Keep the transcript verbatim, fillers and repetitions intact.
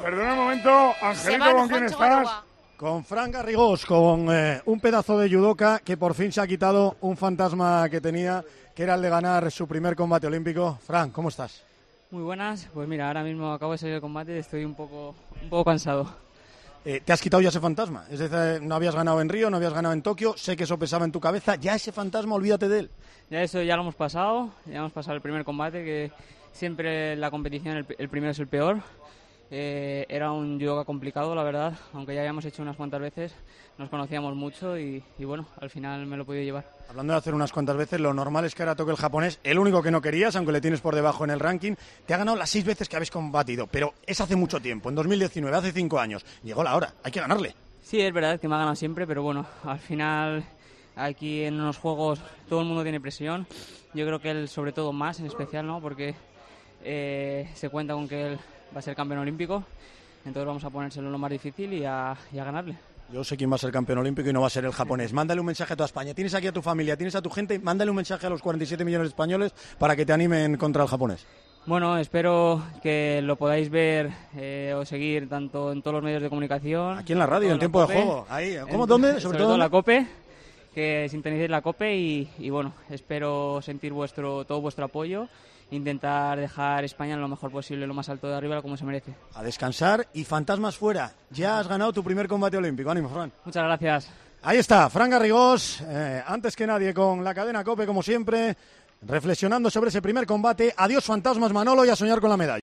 Perdona un momento, Angelito, ¿con quién estás? Con Fran Garrigós, con eh, un pedazo de judoka que por fin se ha quitado un fantasma que tenía, que era el de ganar su primer combate olímpico. Fran, ¿cómo estás? Muy buenas, pues mira, ahora mismo acabo de salir del combate y estoy un poco, un poco cansado. Eh, ¿Te has quitado ya ese fantasma? Es decir, no habías ganado en Río, no habías ganado en Tokio, sé que eso pesaba en tu cabeza, ya ese fantasma, olvídate de él. Ya eso ya lo hemos pasado, ya hemos pasado el primer combate, que siempre en la competición el, el primero es el peor. Eh, era un judoka complicado, la verdad, aunque ya habíamos hecho unas cuantas veces, nos conocíamos mucho y, y bueno, al final me lo he podido llevar. Hablando de hacer unas cuantas veces, lo normal es que ahora toque el japonés, el único que no querías, aunque le tienes por debajo en el ranking. Te ha ganado las seis veces que habéis combatido, pero es hace mucho tiempo, en dos mil diecinueve, hace cinco años. Llegó la hora, hay que ganarle. Sí, es verdad que me ha ganado siempre, pero bueno, al final aquí en los juegos todo el mundo tiene presión. Yo creo que él sobre todo más, en especial, ¿no? Porque eh, se cuenta con que él va a ser campeón olímpico, entonces vamos a ponérselo lo más difícil y a, y a ganarle. Yo sé quién va a ser campeón olímpico y no va a ser el japonés. Mándale un mensaje a toda España. Tienes aquí a tu familia, tienes a tu gente, mándale un mensaje a los cuarenta y siete millones de españoles para que te animen contra el japonés. Bueno, espero que lo podáis ver eh, o seguir tanto en todos los medios de comunicación. Aquí en la radio, en tiempo COPE, de juego. Ahí. ¿Cómo? En, ¿Dónde? Sobre, sobre todo todo en la COPE, que sintonicéis la COPE y, y bueno, espero sentir vuestro todo vuestro apoyo. Intentar dejar España en lo mejor posible, lo más alto de arriba, como se merece. A descansar y fantasmas fuera. Ya has ganado tu primer combate olímpico. Ánimo, Fran. Muchas gracias. Ahí está, Fran Garrigós, eh, antes que nadie con la cadena COPE, como siempre, reflexionando sobre ese primer combate. Adiós fantasmas, Manolo, y a soñar con la medalla.